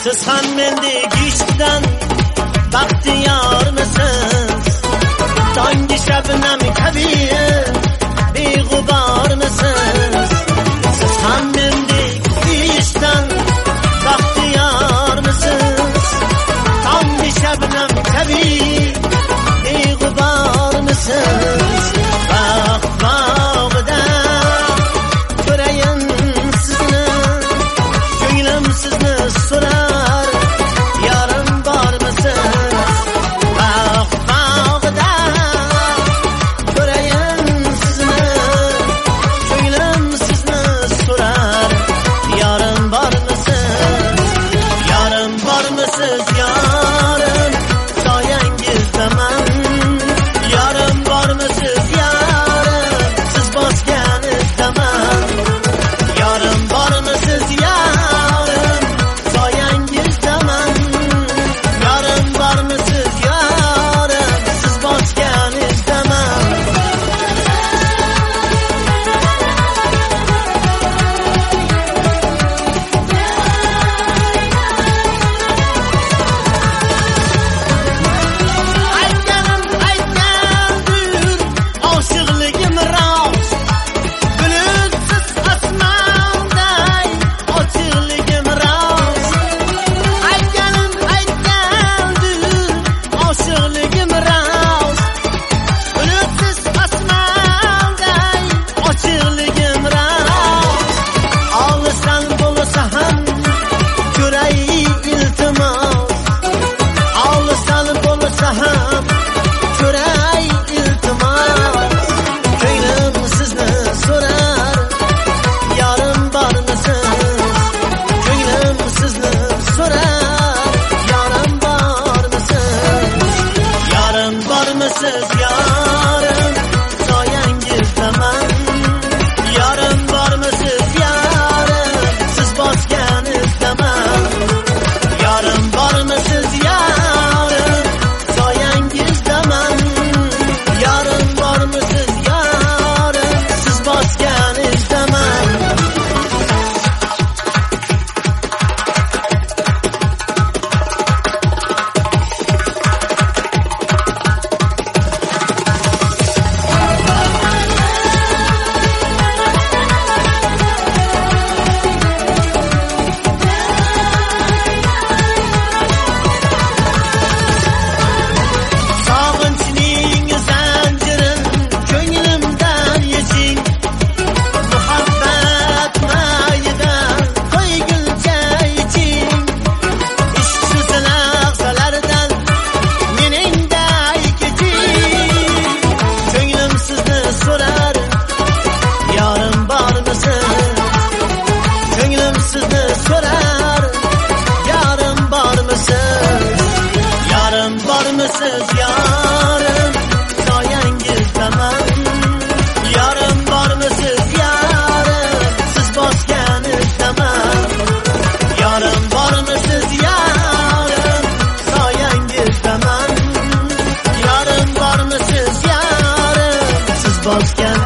Siz ham mendek ishdan baxtiyormisiz? Tonggi shabnam kabi beg'ubormisiz? Siz ham mendek ishdan baxtiyormisiz? Tonggi shabnam kabi beg'ubormisiz? Baxt bog'ida ko'rayin sizni, ko'nglim sizni so'rar, yarim bormisiz? Baxt bog'ida ko'rayin sizni, ko'nglim sizni so'rar, yarim bormisiz? Yarim bormisiz yarim, soyangizdaman. Yarim bormisiz yarim, siz bosgan izdaman. Yarim bormisiz yarim, soyangizdaman. Yarim bormisiz yarim, siz bosgan izdaman. Aytganim aytgandir, oshiqligim rost. Bulutsiz osmonday ochiqligim rost. Aytganim aytgandir, oshiqligim rost. Bulutsiz osmonday ochiqligim rost. Olisdan bo'lsa ham ko'ray iltimos. Olisdan bo'lsa ham ko'ray iltimos. Ko'nglim sizni so'rar, yarim bormisiz? Ko'nglim sizni so'rar, yarim bormisiz? Yarim bormisiz yarim, soyangizdaman. Yarim bormisiz yarim, siz bosgan izdaman. Yarim bormisiz yarim, soyangizdaman. Yarim bormisiz yarim, siz bosgan izdaman. Sog'inchning zanjirin ko'nglimdan yeching. Muhabbat mayidan qo'ygulcha iching. Ishqsiz lahzalardan meningday keching. Ko'nglim sizni so'rar, yarim bormisiz? Ko'nglim sizni so'rar, yarim bormisiz? Yarim bormisiz yarim, soyangizdaman. Yarim bormisiz yarim, siz bosgan izdaman. Yarim bormisiz yarim, soyangizdaman. Yarim bormisiz yarim, siz bosgan